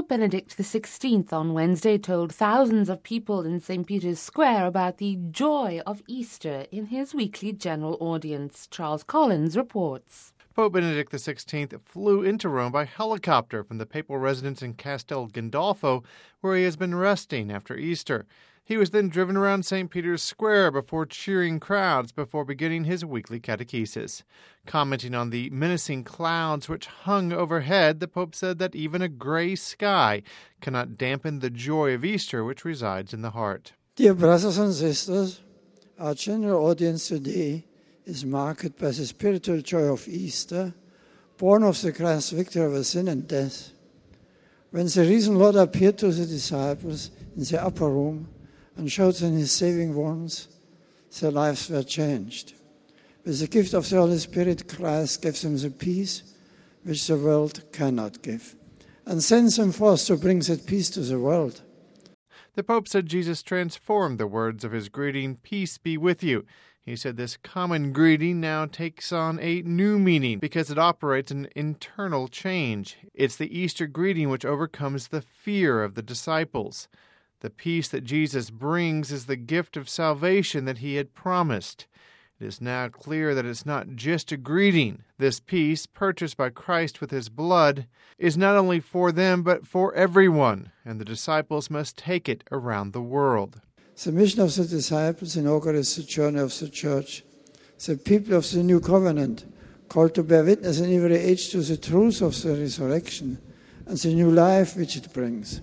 Benedict XVI on Wednesday told thousands of people in St. Peter's Square about the joy of Easter in his weekly general audience. Charles Collins reports. Pope Benedict XVI flew into Rome by helicopter from the papal residence in Castel Gandolfo, where he has been resting after Easter. He was then driven around St. Peter's Square before cheering crowds before beginning his weekly catechesis. Commenting on the menacing clouds which hung overhead, the Pope said that even a gray sky cannot dampen the joy of Easter which resides in the heart. Dear brothers and sisters, our general audience today is marked by the spiritual joy of Easter, born of the Christ's victory over sin and death. When the risen Lord appeared to the disciples in the upper room and showed them his saving wonders, their lives were changed. With the gift of the Holy Spirit, Christ gives them the peace which the world cannot give, and sends them forth to bring that peace to the world. The Pope said Jesus transformed the words of his greeting, "Peace be with you." He said this common greeting now takes on a new meaning because it operates an internal change. It's the Easter greeting which overcomes the fear of the disciples. The peace that Jesus brings is the gift of salvation that he had promised. It is now clear that it's not just a greeting. This peace, purchased by Christ with his blood, is not only for them but for everyone, and the disciples must take it around the world. The mission of the disciples inaugurates the journey of the Church, the people of the New Covenant, called to bear witness in every age to the truth of the resurrection and the new life which it brings.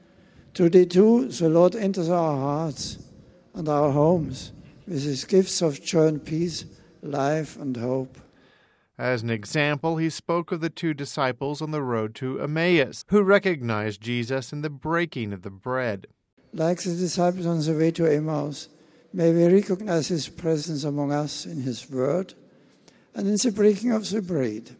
Today too, the Lord enters our hearts and our homes with his gifts of joy and peace, life and hope. As an example, he spoke of the two disciples on the road to Emmaus, who recognized Jesus in the breaking of the bread. Like the disciples on the way to Emmaus, may we recognize his presence among us in his word and in the breaking of the bread.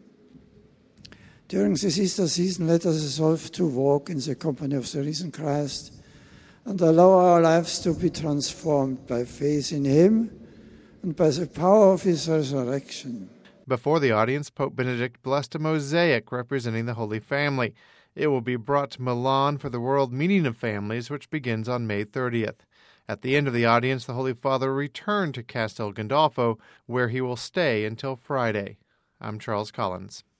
During this Easter season, let us resolve to walk in the company of the risen Christ and allow our lives to be transformed by faith in him and by the power of his resurrection. Before the audience, Pope Benedict blessed a mosaic representing the Holy Family. It will be brought to Milan for the World Meeting of Families, which begins on May 30th. At the end of the audience, the Holy Father returned to Castel Gandolfo, where he will stay until Friday. I'm Charles Collins.